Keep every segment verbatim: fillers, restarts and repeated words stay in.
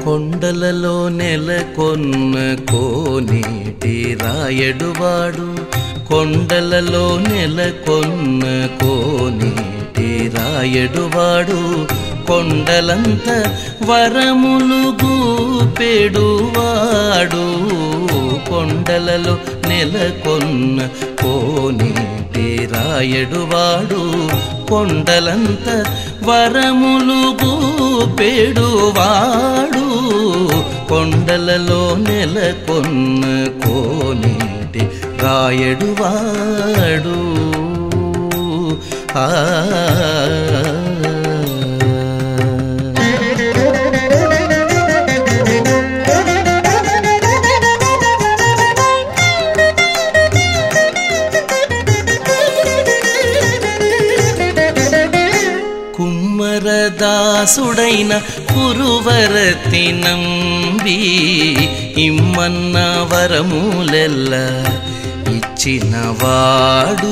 కొండలలో నెలకొన్న కోనేటి రాయడువాడు కొండలలో నెలకొన్న కోనేటి రాయడువాడు కొండలంత వరములు గూపెడువాడు కొండలలో నెలకొన్న కోనేటి రాయడువాడు కొండలంత వరములు గూపెడువాడు కొండలలో నెలకొన్న కోనేటి రాయడువాడు ఆ దాసుడైన కురువరతి నంబి ఇమ్మన్న వరములెల్ల ఇచ్చినవాడు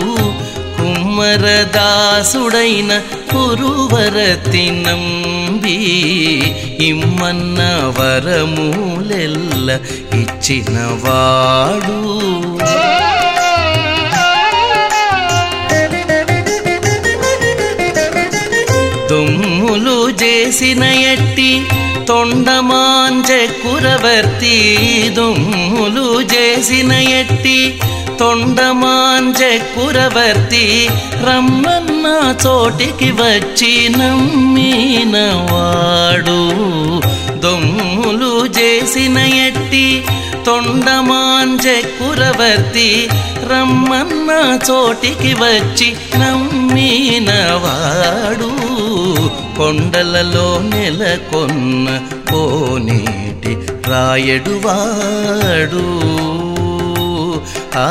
కుమ్మరదాసుడైన కురువరతి నంబి ఇమ్మన్న వరములెల్ల ఇచ్చినవాడు దొమ్ములు చేసిన ఎట్టి తొండమాంజ కురవర్తి దొమ్ములు చేసిన ఎట్టి తొండమాంజ కురవర్తి రమ్మన్న చోటికి వచ్చి నమ్మినవాడు దొమ్ములు చేసిన ఎట్టి తొండమాంజ కురవర్తి రమ్మన్న చోటికి వచ్చి నమ్మినవాడు కొండలలో నెలకొన్న కోనేటి రాయడువాడు ఆ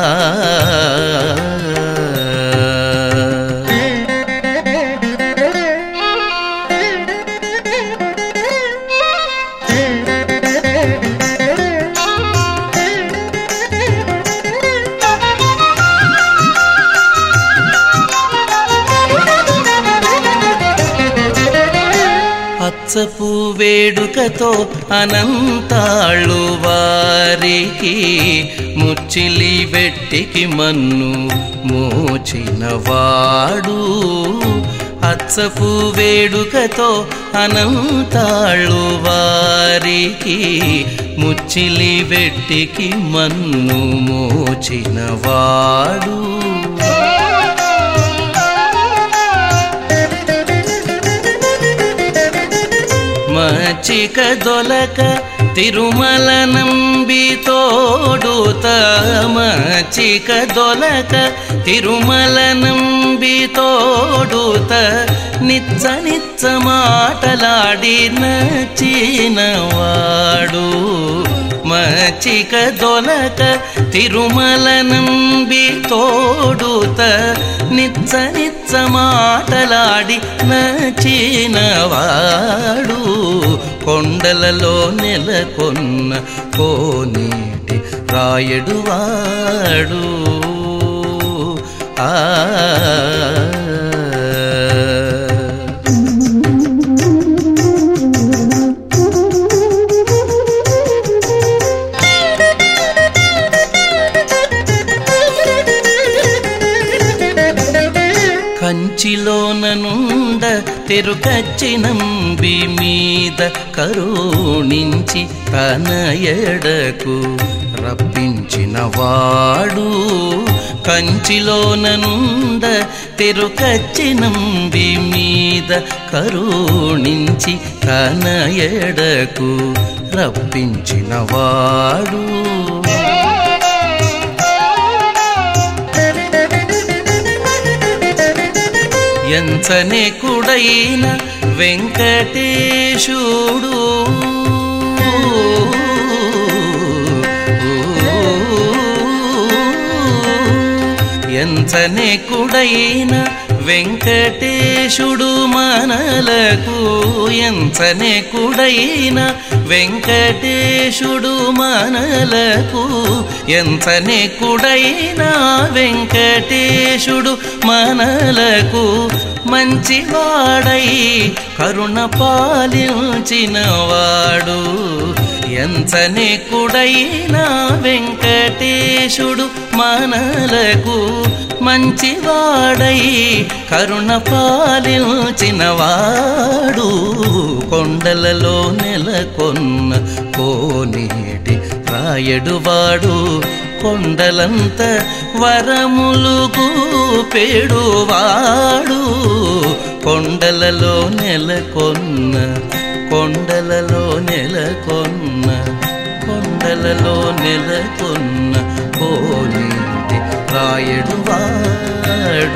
అచ్చపు వేడుకతో అనంతాళ్ళు వారికి ముచ్చిలి వెట్టికి మన్ను మోచినవాడు అచ్చపు వేడుకతో అనంతాళ్ళు వారికి ముచ్చిలి వెట్టికి మన్ను మోచినవాడు మచ్చిక దొలక తిరుమల నంబి తోడుత మచ్చిక దొలక తిరుమల నంబి తోడుత నిచ్చ నిచ్చ మాటలాడి నచ్చినవాడు మచ్చిక దొలక తిరుమల నంబి తోడుత నిచ్చ నిచ్చ మాటలాడి నచ్చినవాడు కొండలలో నెలకొన్న కోనేటి రాయడువాడు ఆ కంచిలోననుండ తెరుకచ్చి నంబి మీద కరుణించి తన ఎడకు రప్పించినవాడు కంచిలోననుండ తెరుకచ్చి నంబి మీద కరుణించి తన ఎడకు రప్పించినవాడు ఎంచనే కుడైన వెంకటేశుడు ఎంచనే కుడైన వెంకటేశుడు మనలకు ఎంచనే కుడైన వెంకటేశుడు మనలకు ఎంచనే కుడైన వెంకటేశుడు మనలకు మంచివాడై కరుణ పాలించినవాడు ఎంచనే కుడైన వెంకటేశుడు మనలకు మంచివాడై కరుణ పాలించినవాడు కొండలలో నెలకొన్న కోనేటి రాయడువాడు కొండలంత వరములుగు పెడువాడు కొండలలో నెలకొన్న కొండలలో నెలకొన్న కొండలలో నెలకొన్న కోనేటి రాయడువాడు